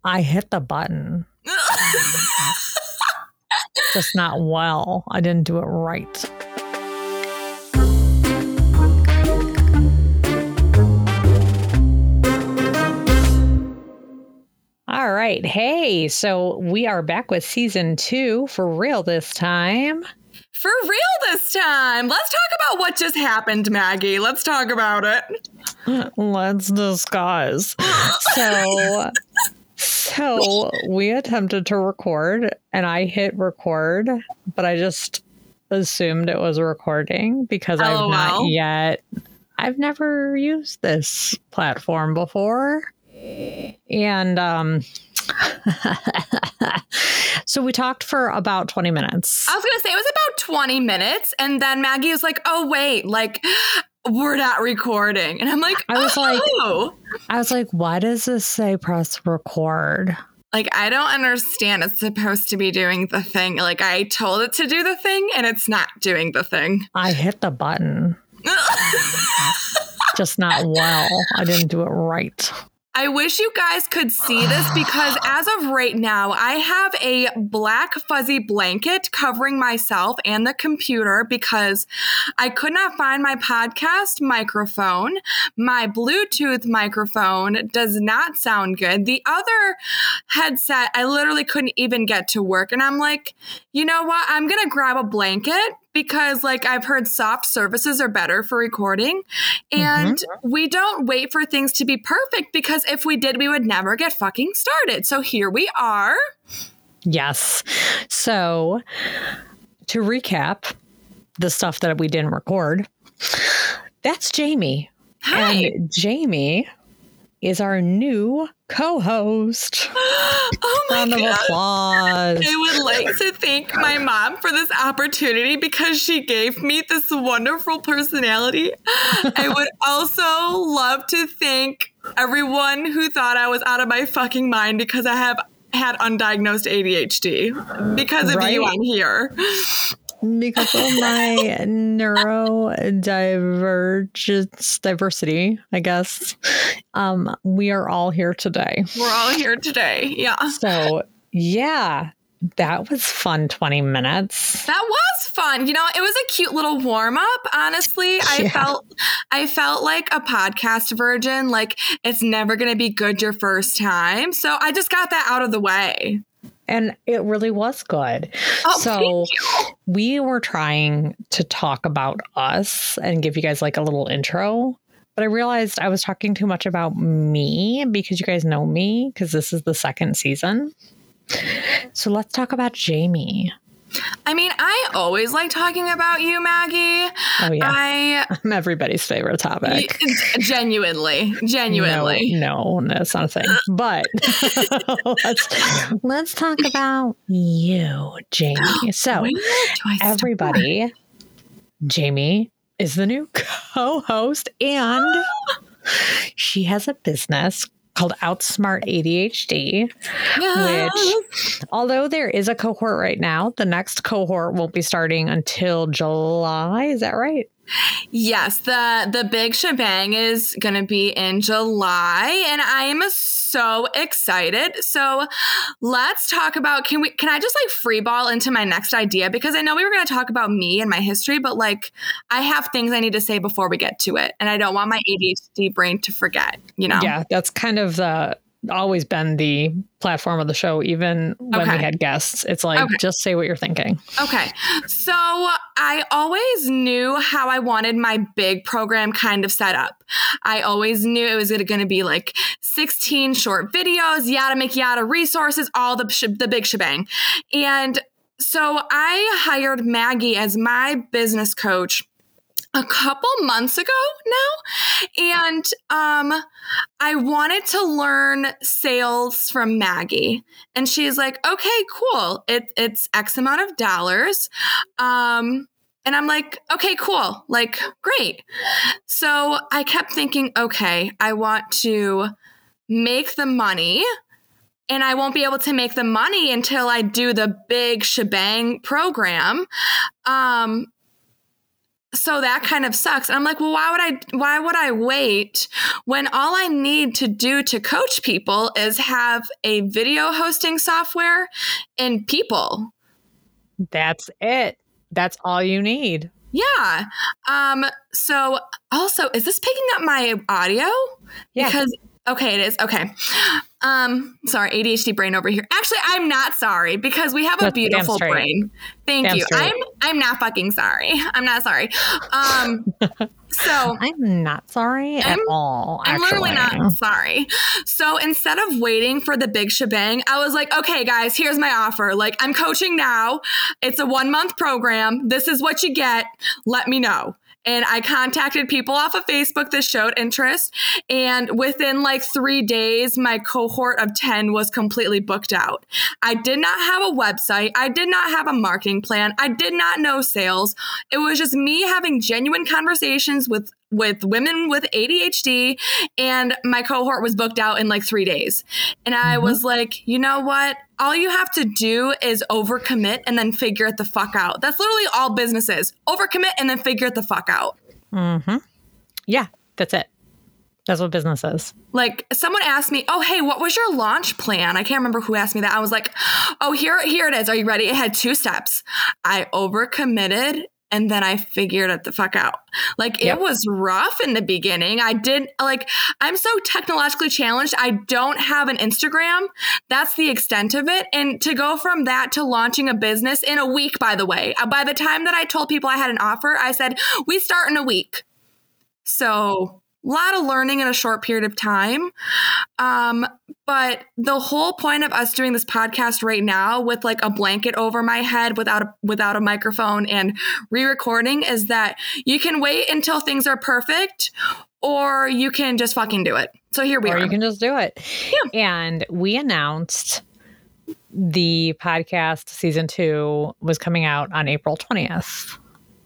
I hit the button. Just not well. I didn't do it right. All right. Hey, so we are back with season 2 for real this time. For real this time. Let's talk about what just happened, Maggie. Let's talk about it. Let's discuss. So we attempted to record and I hit record, but I just assumed it was recording because I've never used this platform before. And so we talked for about 20 minutes. I was going to say it was about 20 minutes. And then Maggie was like, oh, wait, like we're not recording. And I'm like, I was like, why does this say press record? Like, I don't understand. It's supposed to be doing the thing. Like, I told it to do the thing and it's not doing the thing. I hit the button. Just not well. I didn't do it right. I wish you guys could see this because as of right now, I have a black fuzzy blanket covering myself and the computer because I could not find my podcast microphone. My Bluetooth microphone does not sound good. The other headset, I literally couldn't even get to work. And I'm like, you know what? I'm going to grab a blanket because like I've heard soft surfaces are better for recording and we don't wait for things to be perfect because if we did, we would never get fucking started. So here we are. Yes. So to recap the stuff that we didn't record, that's Jamie. Hi. And Jamie is our new co-host. Oh my Round of applause. I would like to thank my mom for this opportunity because she gave me this wonderful personality. I would also love to thank everyone who thought I was out of my fucking mind because I have had undiagnosed ADHD. Because of you, I'm here. Because of my diversity, I guess. We are all here today. We're all here today. Yeah. So, yeah, that was fun 20 minutes. That was fun. You know, it was a cute little warm up. Honestly, Yeah. I felt like a podcast virgin. Like it's never going to be good your first time. So I just got that out of the way. And it really was good. Oh, so we were trying to talk about us and give you guys like a little intro. But I realized I was talking too much about me because you guys know me because this is the second season. So let's talk about Jamie. I mean, I always like talking about you, Maggie. Oh, yeah. I'm everybody's favorite topic. Genuinely. No, that's not a thing. But let's talk about you, Jamie. So, everybody, Jamie is the new co-host and she has a business called Outsmart ADHD, which, although there is a cohort right now, the next cohort won't be starting until July. Is that right? Yes, the big shebang is going to be in July, and I am so excited. So let's talk about, can I just like freeball into my next idea? Because I know we were going to talk about me and my history, but like I have things I need to say before we get to it. And I don't want my ADHD brain to forget, you know? Yeah, that's kind of always been the platform of the show, even when we had guests. It's like, just say what you're thinking. Okay. So I always knew how I wanted my big program kind of set up. I always knew it was going to be like 16 short videos, yada make yada resources, all the big shebang. And so I hired Maggie as my business coach a couple months ago now. And I wanted to learn sales from Maggie. And she's like, okay, cool. It's X amount of dollars. And I'm like, okay, cool. Like, great. So I kept thinking, okay, I want to make the money. And I won't be able to make the money until I do the big shebang program. so that kind of sucks. And I'm like, well, why would I wait when all I need to do to coach people is have a video hosting software and people? That's it. That's all you need. Yeah. So also, is this picking up my audio? Yeah. Because okay, it is. Okay. Sorry, ADHD brain over here. Actually, I'm not sorry because we have a beautiful brain. Thank you. I'm not fucking sorry. I'm not sorry. So I'm not sorry at all. I'm literally not sorry. So instead of waiting for the big shebang, I was like, okay, guys, here's my offer. Like, I'm coaching now. It's a 1-month program. This is what you get. Let me know. And I contacted people off of Facebook that showed interest. And within like 3 days, my cohort of 10 was completely booked out. I did not have a website. I did not have a marketing plan. I did not know sales. It was just me having genuine conversations with women with ADHD, and my cohort was booked out in like 3 days. And I was like, you know what? All you have to do is overcommit and then figure it the fuck out. That's literally all business is. Overcommit and then figure it the fuck out. Yeah, that's it. That's what business is. Like, someone asked me, oh, hey, what was your launch plan? I can't remember who asked me that. I was like, oh, here it is. Are you ready? It had 2 steps. I overcommitted and then I figured it the fuck out. Like, it was rough in the beginning. I'm so technologically challenged. I don't have an Instagram. That's the extent of it. And to go from that to launching a business in a week, by the way, by the time that I told people I had an offer, I said, we start in a week. So a lot of learning in a short period of time. But the whole point of us doing this podcast right now with like a blanket over my head without a microphone and re-recording is that you can wait until things are perfect, or you can just fucking do it. So here we are. Or you can just do it. Yeah. And we announced the podcast season 2 was coming out on April 20th.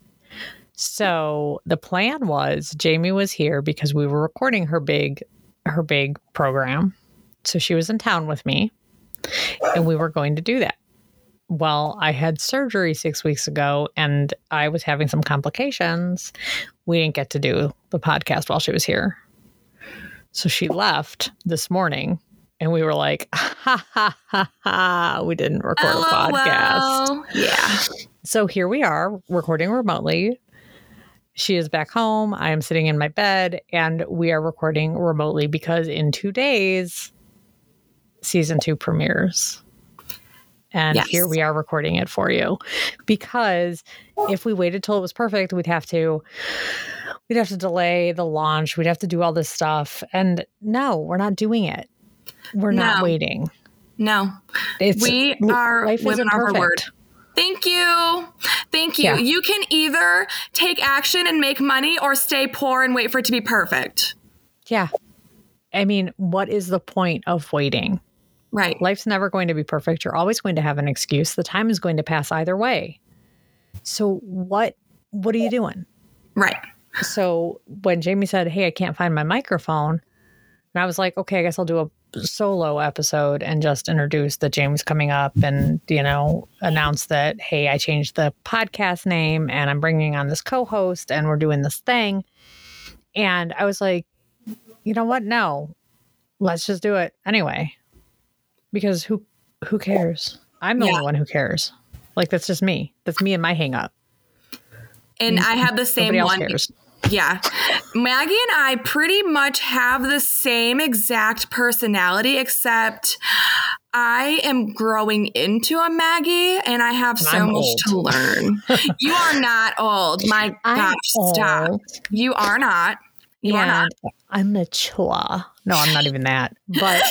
So the plan was Jamie was here because we were recording her big program. So she was in town with me and we were going to do that. Well, I had surgery 6 weeks ago and I was having some complications. We didn't get to do the podcast while she was here. So she left this morning and we were like, ha, ha, ha, ha. We didn't record a podcast. Yeah. So here we are recording remotely. She is back home. I am sitting in my bed and we are recording remotely because in 2 days, season 2 premieres. And here we are recording it for you because if we waited till it was perfect, we'd have to delay the launch. We'd have to do all this stuff. And no, we're not doing it. We're not waiting. No, we are women of our word. Thank you. Thank you. Yeah. You can either take action and make money or stay poor and wait for it to be perfect. Yeah. I mean, what is the point of waiting? Right. Life's never going to be perfect. You're always going to have an excuse. The time is going to pass either way. So what are you doing? Right. So when Jamie said, hey, I can't find my microphone, and I was like, okay, I guess I'll do a solo episode and just introduce that Jamie's coming up and, announce that, hey, I changed the podcast name and I'm bringing on this co-host and we're doing this thing. And I was like, you know what? No, let's just do it anyway. Because who cares? I'm the only one who cares. Like, that's just me. That's me and my hang up. And I have the same one. Cares. Yeah. Maggie and I pretty much have the same exact personality, except I am growing into a Maggie and I have so much to learn. You are not old. My gosh, stop. You are not. You are not. I'm mature. No, I'm not even that. But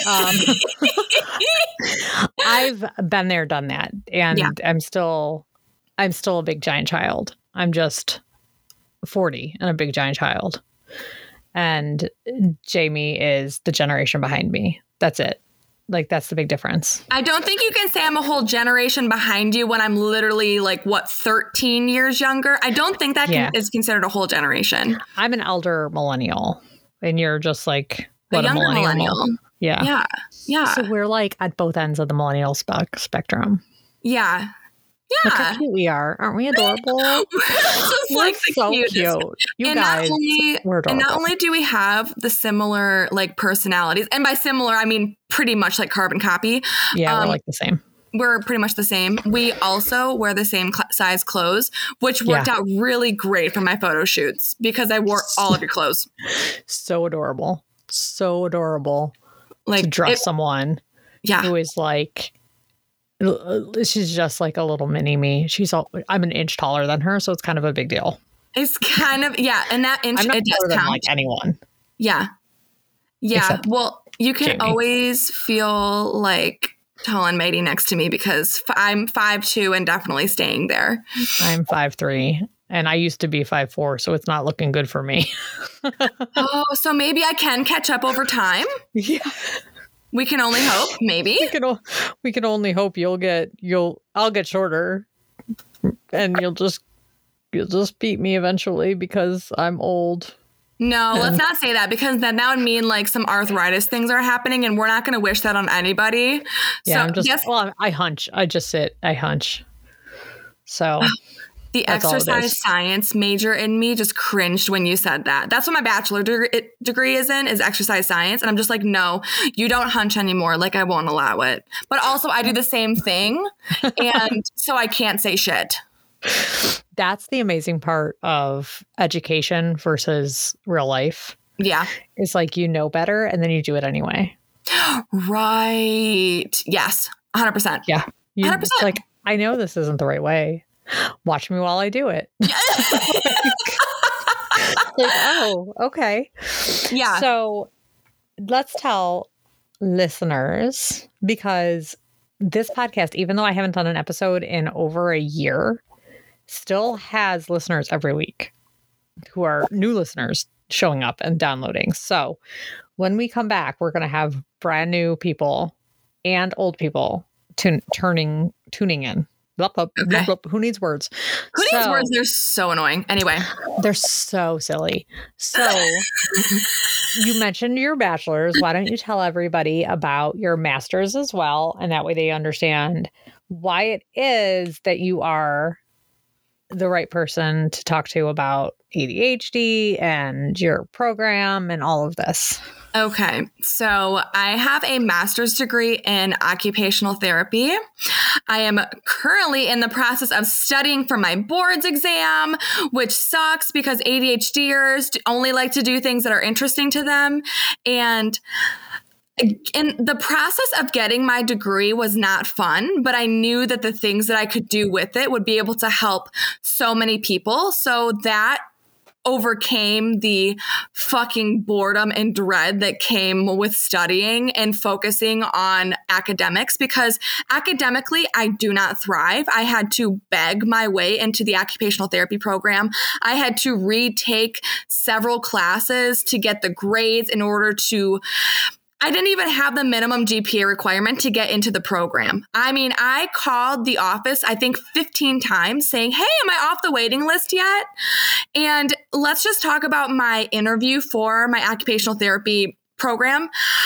I've been there, done that. And I'm still a big giant child. I'm just 40 and a big giant child. And Jamie is the generation behind me. That's it. Like, that's the big difference. I don't think you can say I'm a whole generation behind you when I'm literally 13 years younger. I don't think that is considered a whole generation. I'm an elder millennial and you're just like a younger millennial. Yeah. So we're like at both ends of the millennial spectrum. Yeah. Look how cute we are. Aren't we adorable? We're so cute. You and guys, we're adorable. And not only do we have the similar like personalities, and by similar, I mean pretty much like carbon copy. Yeah, we're like the same. We're pretty much the same. We also wear the same size clothes, which worked out really great for my photo shoots because I wore all of your clothes. So adorable. So adorable. Like to dress someone who is like, she's just like a little mini me. I'm an inch taller than her, so it's kind of a big deal. It's kind of, and that inch, I'm not it does than count. Like anyone. Yeah. Except well, you can Jamie. always feel like tall and mighty next to me because I'm 5'2" and definitely staying there. I'm 5'3", and I used to be 5'4", so it's not looking good for me. Oh, so maybe I can catch up over time? Yeah. We can only hope, maybe. We can only hope I'll get shorter, and you'll just beat me eventually because I'm old. No, let's not say that because then that would mean like some arthritis things are happening, and we're not going to wish that on anybody. Yeah, I hunch. I hunch. So the exercise science major in me just cringed when you said that. That's what my bachelor degree is exercise science. And I'm just like, no, you don't hunch anymore. Like, I won't allow it. But also I do the same thing. And so I can't say shit. That's the amazing part of education versus real life. Yeah. It's like, you know better and then you do it anyway. Right. Yes. 100%. Yeah. 100%. It's like, I know this isn't the right way. Watch me while I do it. Like, oh, okay. Yeah. So let's tell listeners, because this podcast, even though I haven't done an episode in over a year, still has listeners every week who are new listeners showing up and downloading. So when we come back, we're going to have brand new people and old people tuning in. Okay. Who needs words? Who needs words? They're so annoying. Anyway. They're so silly. So you mentioned your bachelor's. Why don't you tell everybody about your master's as well? And that way they understand why it is that you are the right person to talk to about ADHD and your program and all of this. Okay, so I have a master's degree in occupational therapy. I am currently in the process of studying for my boards exam, which sucks because ADHDers only like to do things that are interesting to them. And the process of getting my degree was not fun, but I knew that the things that I could do with it would be able to help so many people. So that overcame the fucking boredom and dread that came with studying and focusing on academics, because academically I do not thrive. I had to beg my way into the occupational therapy program. I had to retake several classes to get the grades in order to I didn't even have the minimum GPA requirement to get into the program. I mean, I called the office, I think 15 times saying, hey, am I off the waiting list yet? And let's just talk about my interview for my occupational therapy program.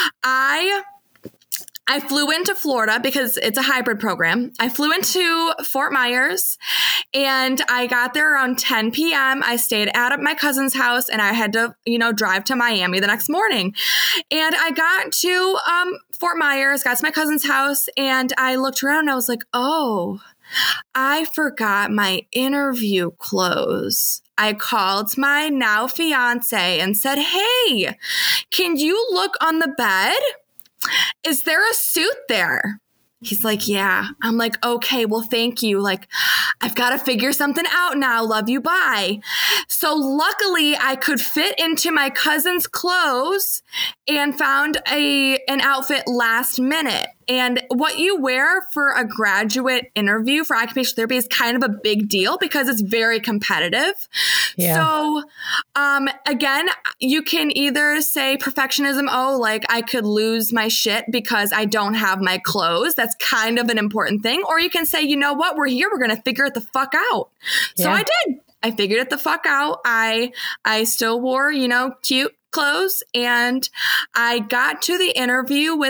I flew into Florida because it's a hybrid program. I flew into Fort Myers and I got there around 10 p.m. I stayed at my cousin's house and I had to, drive to Miami the next morning. And I got to Fort Myers, got to my cousin's house, and I looked around and I was like, oh, I forgot my interview clothes. I called my now fiance and said, hey, can you look on the bed? Is there a suit there? He's like, yeah. I'm like, okay, well, thank you. Like, I've got to figure something out now. Love you. Bye. So luckily I could fit into my cousin's clothes and found an outfit last minute. And what you wear for a graduate interview for occupational therapy is kind of a big deal because it's very competitive. Yeah. So, again, you can either say perfectionism, oh, like I could lose my shit because I don't have my clothes. That's kind of an important thing. Or you can say, you know what, we're here. We're going to figure it the fuck out. Yeah. So I did. I figured it the fuck out. I still wore, cute clothes. And I got to the interview with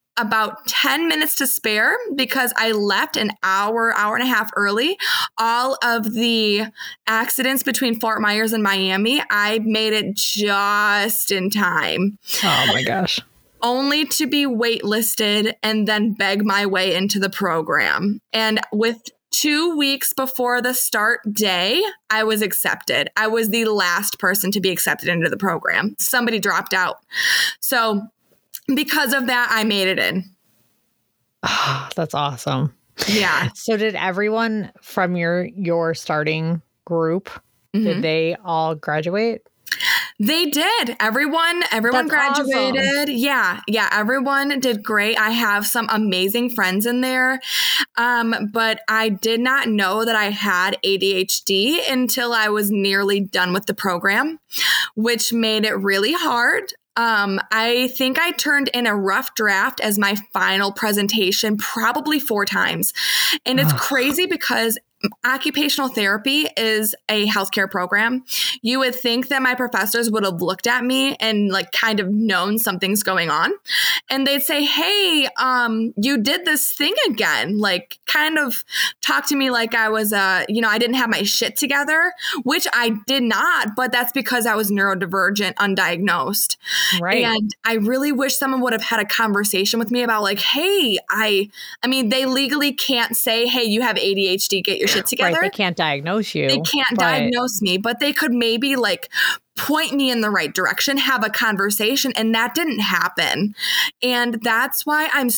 about 10 minutes to spare because I left an hour and a half early. All of the accidents between Fort Myers and Miami, I made it just in time. Oh my gosh. Only to be waitlisted and then beg my way into the program. And with 2 weeks before the start day, I was accepted. I was the last person to be accepted into the program. Somebody dropped out. So because of that, I made it in. Oh, that's awesome. Yeah. So did everyone from your starting group, did they all graduate? They did. Everyone That's graduated. Awesome. Yeah. Everyone did great. I have some amazing friends in there. But I did not know that I had ADHD until I was nearly done with the program, which made it really hard. I think I turned in a rough draft as my final presentation probably 4 times. And it's crazy because occupational therapy is a healthcare program. You would think that my professors would have looked at me and like kind of known something's going on. And they'd say, hey, you did this thing again. Like kind of talk to me like I was, I didn't have my shit together, which I did not, but that's because I was neurodivergent, undiagnosed. Right. And I really wish someone would have had a conversation with me about like, hey, I mean, they legally can't say, hey, you have ADHD, get your shit together. Right, they can't diagnose you. They can't diagnose me, but they could maybe like point me in the right direction, have a conversation, and that didn't happen. And that's why I'm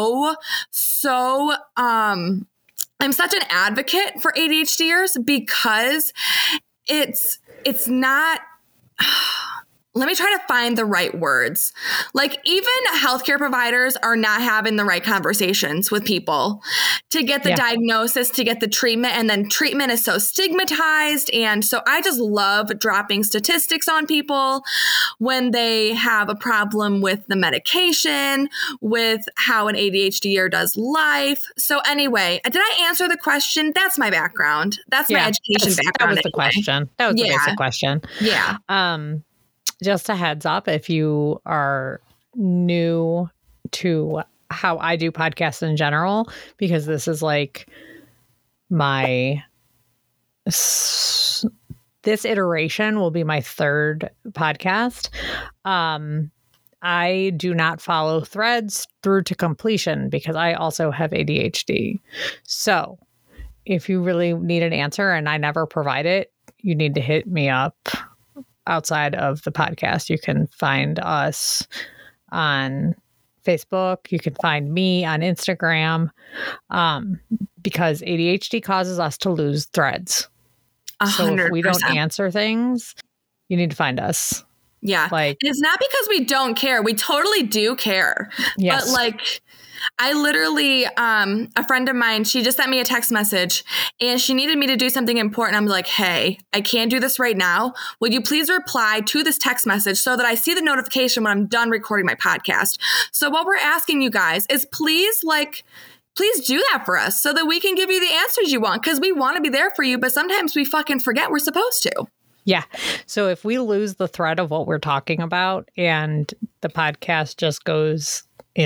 I'm such an advocate for ADHDers because it's not let me try to find the right words. Like even healthcare providers are not having the right conversations with people to get the diagnosis, to get the treatment. And then treatment is so stigmatized. And so I just love dropping statistics on people when they have a problem with the medication, with how an ADHDer does life. So anyway, did I answer the question? That's my background. That's my education background. That was the question. That was the basic question. Yeah. Just a heads up, if you are new to how I do podcasts in general, because this is like this iteration will be my 3rd podcast. I do not follow threads through to completion because I also have ADHD. So if you really need an answer and I never provide it, you need to hit me up. Outside of the podcast, you can find us on Facebook. You can find me on Instagram, because ADHD causes us to lose threads. 100%. So if we don't answer things, you need to find us. Yeah. Like, it's not because we don't care. We totally do care. Yes. But like, I literally, a friend of mine, she just sent me a text message and she needed me to do something important. I'm like, hey, I can't do this right now. Will you please reply to this text message so that I see the notification when I'm done recording my podcast? So what we're asking you guys is please do that for us so that we can give you the answers you want, because we want to be there for you. But sometimes we fucking forget we're supposed to. Yeah. So if we lose the thread of what we're talking about and the podcast just goes,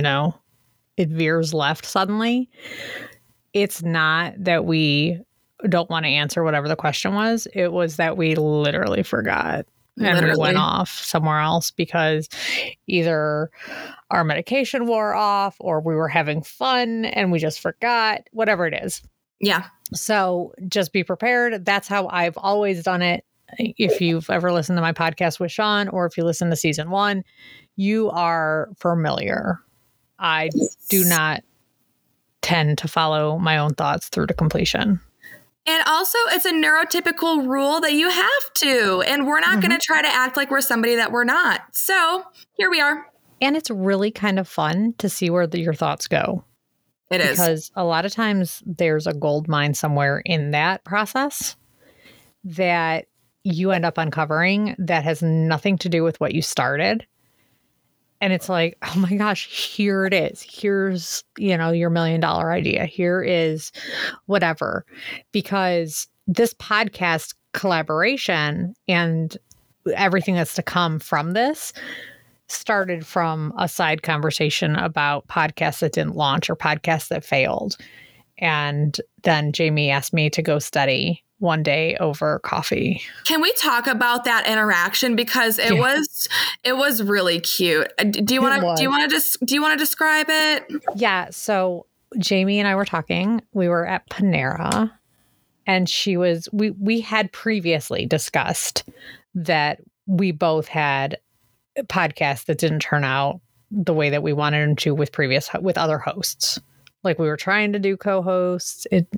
it veers left suddenly, it's not that we don't want to answer whatever the question was. It was that we literally forgot and we went off somewhere else because either our medication wore off or we were having fun and we just forgot, whatever it is. Yeah. So just be prepared. That's how I've always done it. If you've ever listened to my podcast with Sean or if you listen to season 1, you are familiar. I do not tend to follow my own thoughts through to completion. And also, it's a neurotypical rule that you have to. And we're not going to try to act like we're somebody that we're not. So here we are. And it's really kind of fun to see where your thoughts go. It is. Because a lot of times there's a gold mine somewhere in that process that you end up uncovering that has nothing to do with what you started. And it's like, oh my gosh, here it is. Here's, your $1 million idea. Here is whatever. Because this podcast collaboration and everything that's to come from this started from a side conversation about podcasts that didn't launch or podcasts that failed. And then Jamie asked me to go study one day over coffee. Can we talk about that interaction, because it was really cute? Do you want to describe it? Yeah, so Jamie and I were talking. We were at Panera, and we had previously discussed that we both had podcasts that didn't turn out the way that we wanted them to with other hosts. Like, we were trying to do co-hosts. It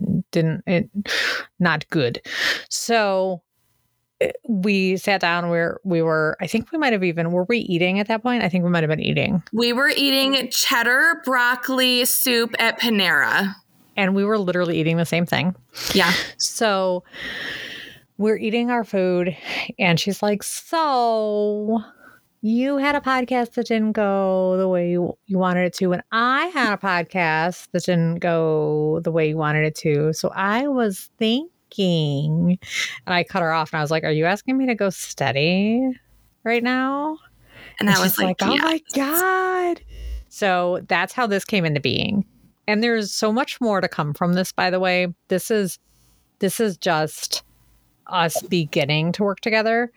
not good. So we sat down. We were, I think we might have even, were we eating at that point? I think we might have been eating. We were eating cheddar broccoli soup at Panera. And we were literally eating the same thing. Yeah. So we're eating our food, and she's like, so you had a podcast that didn't go the way you wanted it to, and I had a podcast that didn't go the way you wanted it to. So I was thinking, and I cut her off, and I was like, are you asking me to go study right now? And I was like, oh my God. So that's how this came into being. And there's so much more to come from this, by the way. This is just us beginning to work together.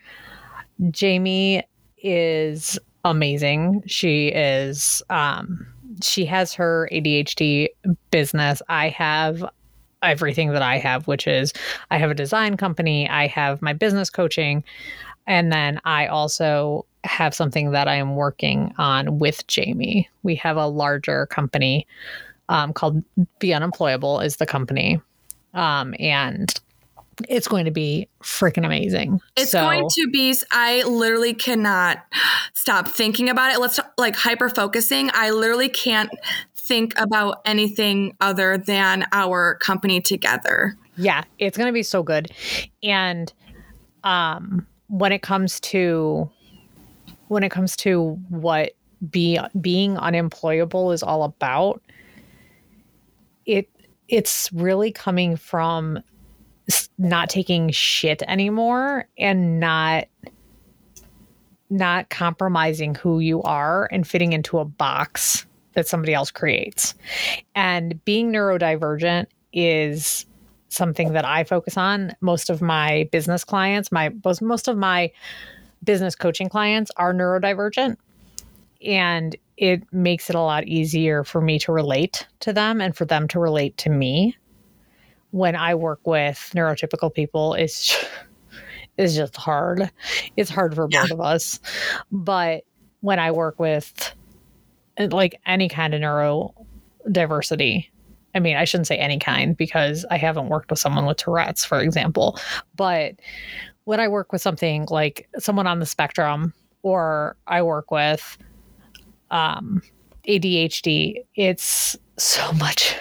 Jamie is amazing. She is, she has her ADHD business. I have everything that I have, which is I have a design company. I have my business coaching. And then I also have something that I am working on with Jamie. We have a larger company called Be Unemployable is the company. And it's going to be freaking amazing. It's going to be, I literally cannot stop thinking about it. Let's like hyper focusing. I literally can't think about anything other than our company together. Yeah, it's going to be so good. And when it comes to what being unemployable is all about, it's really coming from not taking shit anymore and not compromising who you are and fitting into a box that somebody else creates. And being neurodivergent is something that I focus on. Most of my business clients, most of my business coaching clients are neurodivergent, and it makes it a lot easier for me to relate to them and for them to relate to me. When I work with neurotypical people, it's just hard. It's hard for both of us. But when I work with like any kind of neurodiversity, I mean, I shouldn't say any kind because I haven't worked with someone with Tourette's, for example. But when I work with something like someone on the spectrum, or I work with ADHD, it's so much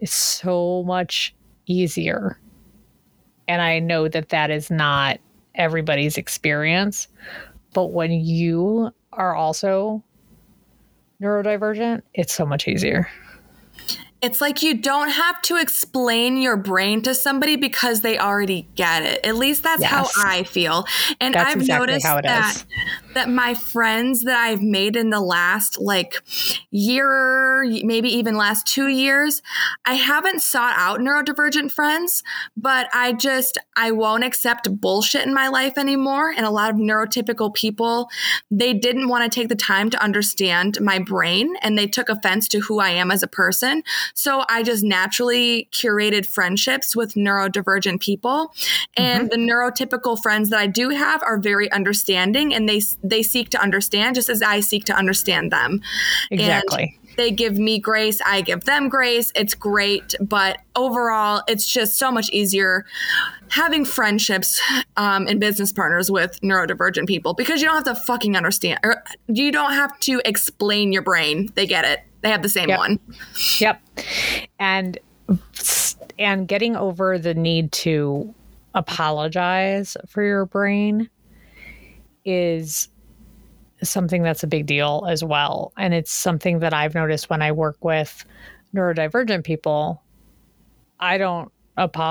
easier. And I know that is not everybody's experience, but when you are also neurodivergent, it's so much easier. It's like you don't have to explain your brain to somebody because they already get it. At least that's how I feel. And that's I've exactly noticed that my friends that I've made in the last like year, maybe even last 2 years, I haven't sought out neurodivergent friends, but I won't accept bullshit in my life anymore. And a lot of neurotypical people, they didn't want to take the time to understand my brain, and they took offense to who I am as a person. So I just naturally curated friendships with neurodivergent people. And the neurotypical friends that I do have are very understanding, and they seek to understand just as I seek to understand them. Exactly. And they give me grace. I give them grace. It's great. But overall, it's just so much easier having friendships and business partners with neurodivergent people, because you don't have to fucking understand, or you don't have to explain your brain. They get it. They have the same one. Yep. And getting over the need to apologize for your brain is something that's a big deal as well. And it's something that I've noticed when I work with neurodivergent people. I don't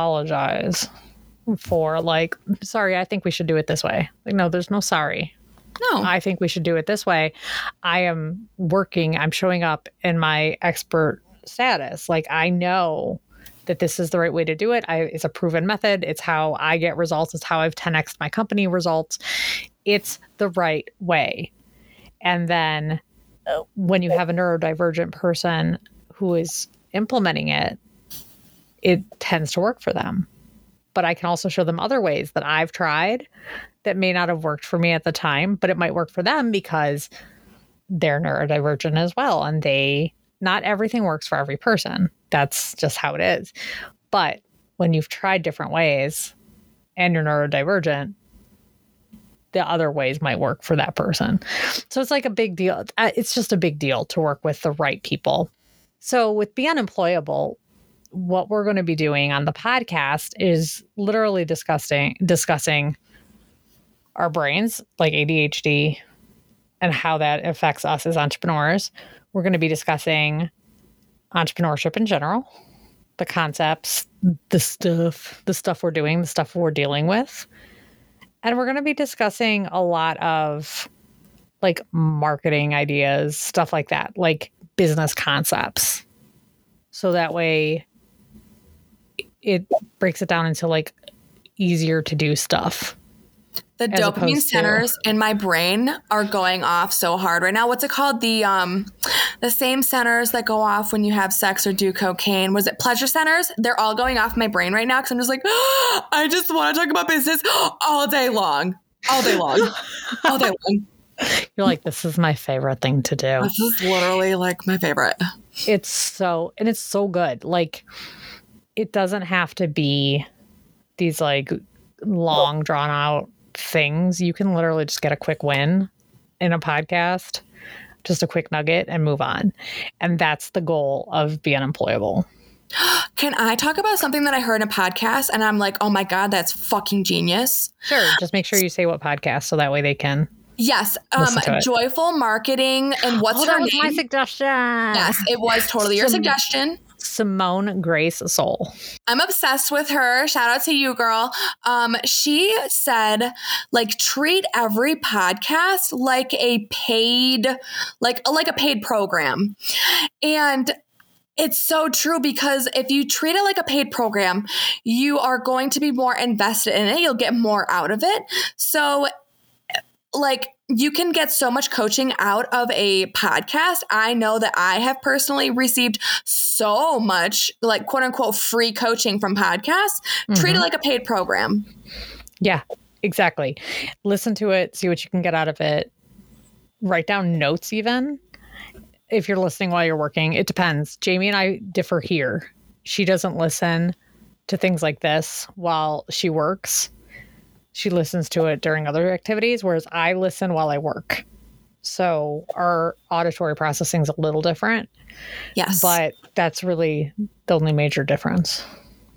apologize for like, sorry, I think we should do it this way. Like, no, there's no sorry. No. I think we should do it this way. I'm showing up in my expert status. Like, I know that this is the right way to do it. It's a proven method. It's how I get results. It's how I've 10x'd my company results. It's the right way. And then when you have a neurodivergent person who is implementing it, it tends to work for them. But I can also show them other ways that I've tried that may not have worked for me at the time, but it might work for them because they're neurodivergent as well. And not everything works for every person. That's just how it is. But when you've tried different ways and you're neurodivergent, the other ways might work for that person. So it's like a big deal. It's just a big deal to work with the right people. So with Be Unemployable, what we're going to be doing on the podcast is literally discussing our brains, like ADHD, and how that affects us as entrepreneurs. We're going to be discussing entrepreneurship in general, the concepts, the stuff we're doing, the stuff we're dealing with. And we're going to be discussing a lot of like marketing ideas, stuff like that, like business concepts. So that way it breaks it down into like easier to do stuff. The dopamine centers in my brain are going off so hard right now. What's it called? The same centers that go off when you have sex or do cocaine. Was it pleasure centers? They're all going off my brain right now because I'm just like, I just want to talk about business all day long. All day long. All day long. You're like, this is my favorite thing to do. This is literally like my favorite. It's so good. Like, it doesn't have to be these like long drawn out things. You can literally just get a quick win in a podcast, just a quick nugget, and move on. And that's the goal of Be Unemployable. Can I talk about something that I heard in a podcast and I'm like, oh my God, that's fucking genius? Sure. Just make sure you say what podcast so that way they can. Yes. Joyful Marketing. And what's her name? That was my suggestion. Yes, it was totally your suggestion. Simone Grace Soul. I'm obsessed with her. Shout out to you, girl. She said, like, treat every podcast like a paid, like a paid program. And it's so true because if you treat it like a paid program, you are going to be more invested in it. You'll get more out of it. So, like, you can get so much coaching out of a podcast. I know that I have personally received so much, like, quote unquote, free coaching from podcasts. Mm-hmm. Treat it like a paid program. Yeah, exactly. Listen to it, see what you can get out of it. Write down notes even. If you're listening while you're working, it depends. Jamie and I differ here. She doesn't listen to things like this while she works. She listens to it during other activities, whereas I listen while I work. So our auditory processing is a little different. Yes. But that's really the only major difference.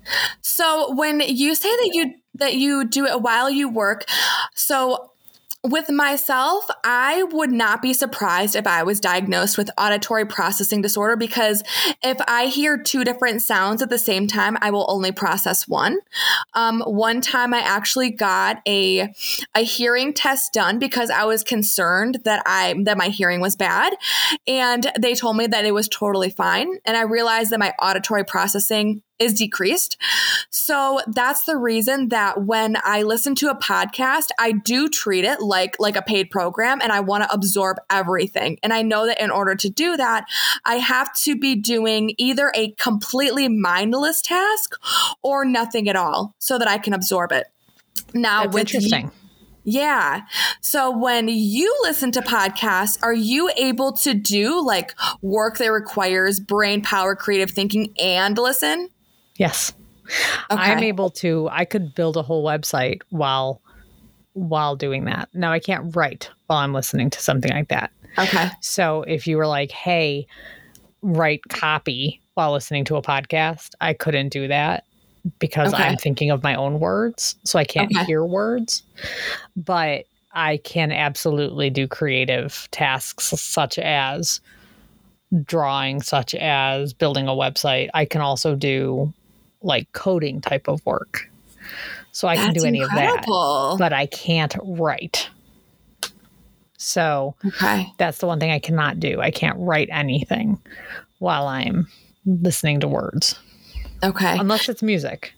So when you say that you do it while you work, so with myself, I would not be surprised if I was diagnosed with auditory processing disorder because if I hear two different sounds at the same time, I will only process one. One time I actually got a hearing test done because I was concerned that my hearing was bad, and they told me that it was totally fine. And I realized that my auditory processing is decreased. So that's the reason that when I listen to a podcast, I do treat it like a paid program and I want to absorb everything. And I know that in order to do that, I have to be doing either a completely mindless task or nothing at all so that I can absorb it. Now, that's interesting. Yeah. So when you listen to podcasts, are you able to do like work that requires brain power, creative thinking, and listen? Yes. Okay. I could build a whole website while doing that. Now I can't write while I'm listening to something like that. Okay. So if you were like, hey, write copy while listening to a podcast, I couldn't do that because I'm thinking of my own words. So I can't hear words, but I can absolutely do creative tasks such as drawing, such as building a website. I can also do like coding type of work. So I can do any of that, but I can't write. So that's the one thing I cannot do. I can't write anything while I'm listening to words. Okay. Unless it's music.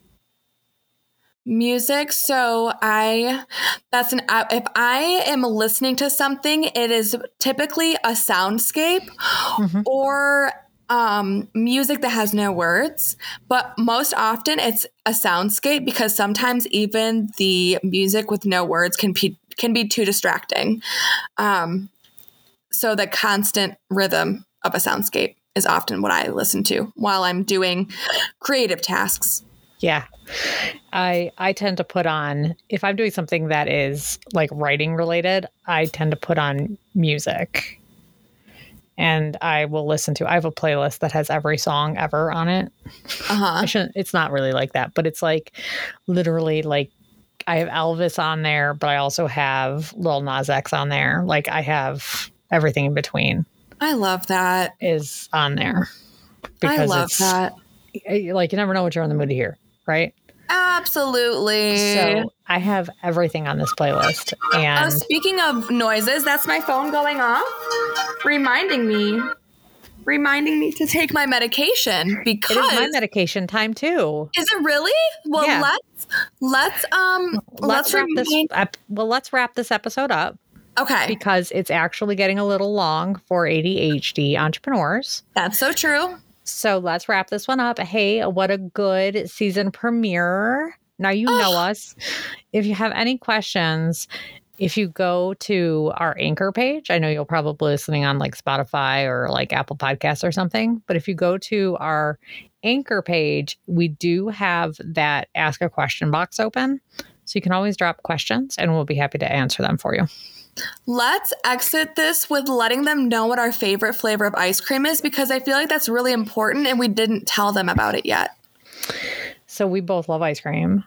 Music. So if I am listening to something, it is typically a soundscape or music that has no words, but most often it's a soundscape because sometimes even the music with no words can be too distracting. So the constant rhythm of a soundscape is often what I listen to while I'm doing creative tasks. Yeah. I tend to put on, if I'm doing something that is like writing related, I tend to put on music. And I will listen to, I have a playlist that has every song ever on it. It's not really like that, but it's like literally like I have Elvis on there, but I also have Lil Nas X on there. Like I have everything in between. I love that. Is on there. I love that. Like you never know what you're in the mood to hear, right? Absolutely. So I have everything on this playlist. And speaking of noises, that's my phone going off, reminding me to take my medication because it is my medication time too. Is it really? Well, yeah. let's wrap this episode up. Okay. Because it's actually getting a little long for ADHD entrepreneurs. That's so true. So let's wrap this one up. Hey, what a good season premiere. Now you know us. If you have any questions, if you go to our Anchor page, I know you'll probably be listening on like Spotify or like Apple Podcasts or something. But if you go to our Anchor page, we do have that ask a question box open. So you can always drop questions and we'll be happy to answer them for you. Let's exit this with letting them know what our favorite flavor of ice cream is, because I feel like that's really important and we didn't tell them about it yet. So we both love ice cream.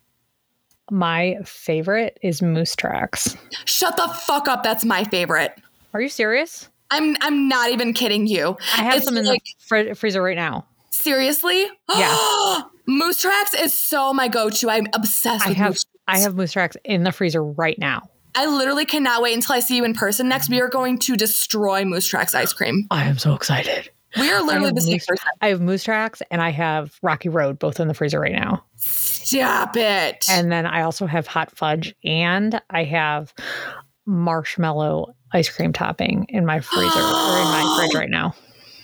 My favorite is Moose Tracks. Shut the fuck up. That's my favorite. Are you serious? I'm not even kidding you. I have some in the freezer right now. Seriously? Yeah. Moose Tracks is so my go-to. I'm obsessed with Moose Tracks. I have Moose Tracks in the freezer right now. I literally cannot wait until I see you in person next. We are going to destroy Moose Tracks ice cream. I am so excited. We are literally the same person. I have Moose Tracks and I have Rocky Road both in the freezer right now. Stop it. And then I also have Hot Fudge and I have marshmallow ice cream topping in my freezer or in my fridge right now.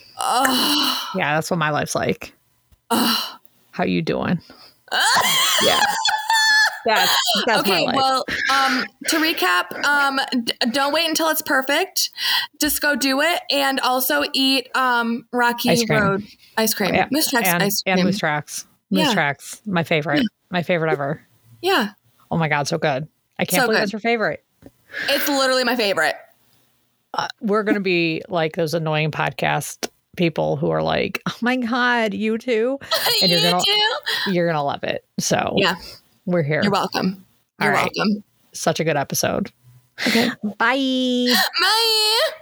Yeah, that's what my life's like. How you doing? Yeah. That's okay. Well, to recap, don't wait until it's perfect. Just go do it, and also eat Rocky Road ice cream, Moose Tracks ice cream, and Moose Tracks. Moose Tracks, my favorite ever. Yeah. Oh my god, so good! I can't believe that's your favorite. It's literally my favorite. We're gonna be like those annoying podcast people who are like, "Oh my god, you too," and you're gonna love it. So yeah. We're here. You're welcome. You're welcome. Such a good episode. Okay. Bye. Bye.